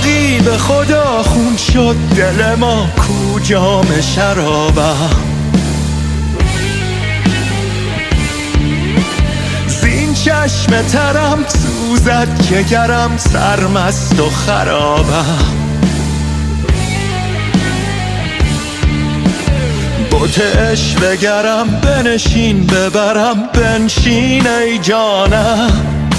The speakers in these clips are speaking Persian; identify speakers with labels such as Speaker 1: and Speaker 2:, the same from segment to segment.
Speaker 1: ساقی به خدا خون شد دل ما کو جام شرابم، زین چشم ترم سوزد جگرم سرمست و خرابم. بت عشوه گرم بنشین ببرم بنشین ای جانم،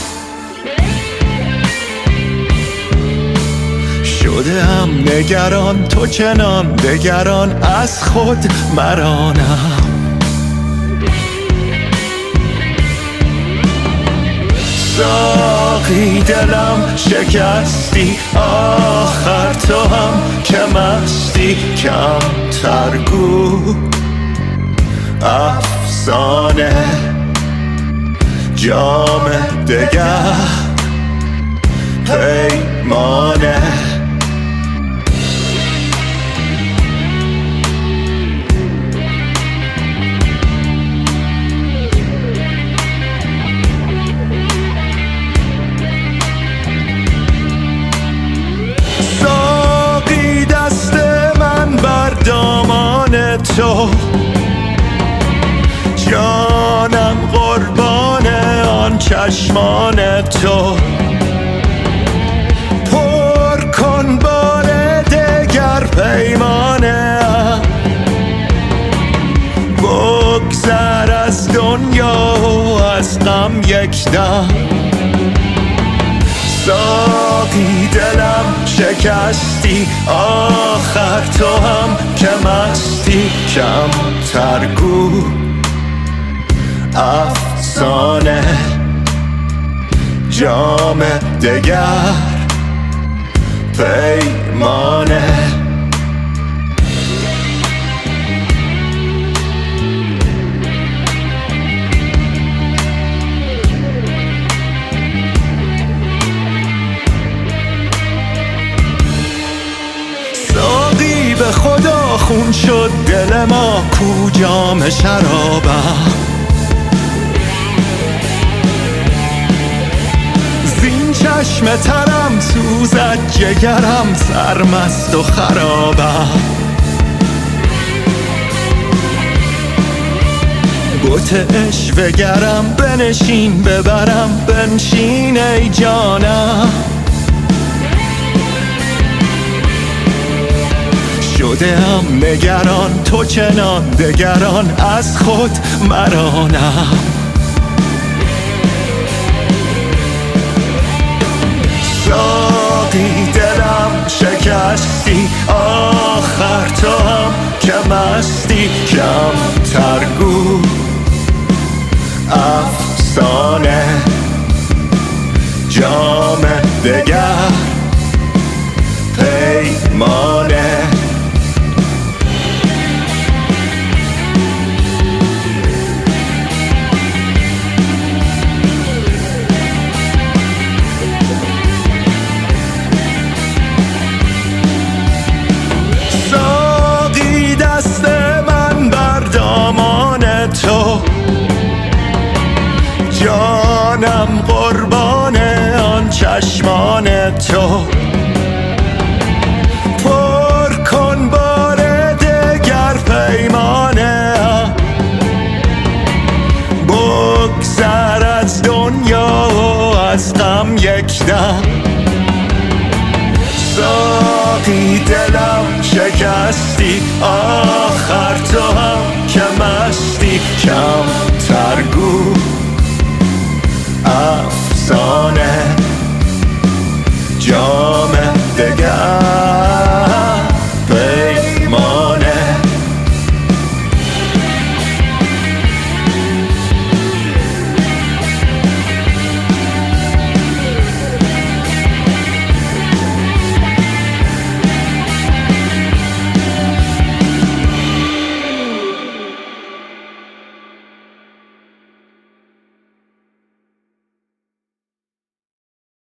Speaker 1: شده هم نگران تو چنان دگران از خود مرانم. ساقی دلم شکستی آخر تو هم که مستی کم ترگو افسانه جام دگر پیمانه. ساقی دست من بر دامان تو، جانم قربان آن چشمان تو. پر کن بار دگر پیمانه، بگذر از دنیا و از غم یک دم. ساقی دلم شکستی آخر تو هم که مستی کم ترگو افسانه جام دگر پیمانه. ساقی به خدا خون شد دل ما کو جام شرابم، زین چشم ترم سوزد جگرم سرمست و خرابم. بت عشوه گرم بنشین ببرم بنشین ای جانم، شده هم نگران تو چنان دگران از خود مرانم. ساقی دلم شکستی آخر تو هم که مستی کم ترگو افسانه جام دگر پیمانه. ساقی دست من بر دامان تو، جانم قربان آن چشمان تو. پر کن بار دگر پیمانه، بگذر از دنیا و از غم یک دم. ساقی دلم شکستی آخر تو هم که مستی کم ترگو